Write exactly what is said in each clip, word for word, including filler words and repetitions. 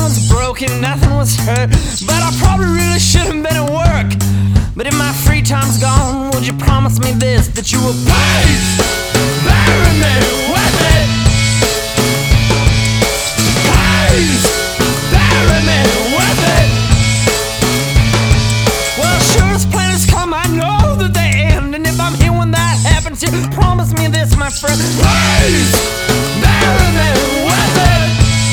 was broken, nothing was hurt, but I probably really should have been at work. But if my free time's gone, would you promise me this, that you will please bury me with it? Please bury me with it. Well, sure as planets come, I know that they end, and if I'm here when that happens, you promise me this, my friend. Please bury me with it.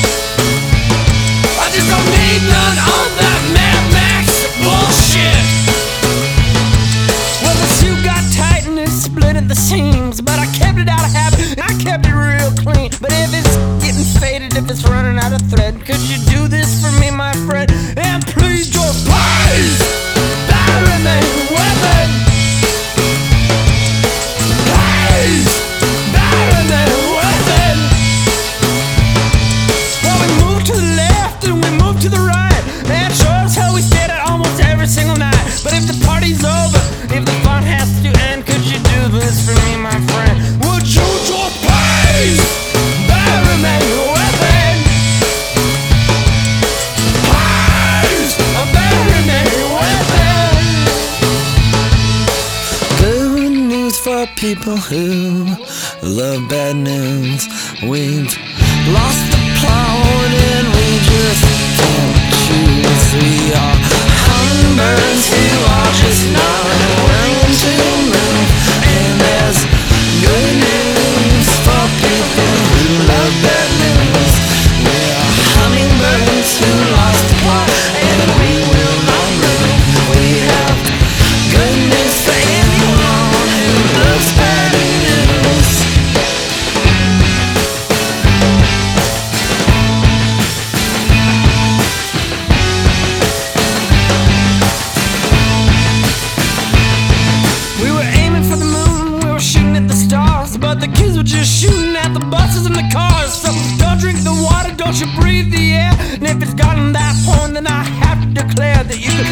I just don't need none of that Mad Max bullshit. Well, the suit got tight and it split at the seams, but I kept it out of habit, I kept it real clean. But if it's getting faded, if it's running out of thread, could you do this for me, my friend? And please just please bury me with it. Please bury me with it. Well, we moved to the left and we moved to the right, and sure as hell we stayed out almost every single night. But if the party's over, if the fun has to end, could you do this for me, my friend? Would you just please bury me with it? Please bury me with it. Good news for people who love bad news. We've lost the plot and we just can't choose. We are hummingbirds who are just not willing to move. And there's good news for people who love bad news. We are hummingbirds who lost the plot and we will not move. We have good news for anyone who loves bad news. We were aiming for the moon, we were shooting at the stars, but the kids were just shooting at the buses and the cars. So don't drink the water, don't you breathe the air. And if it's gotten that point, then I have to declare that you could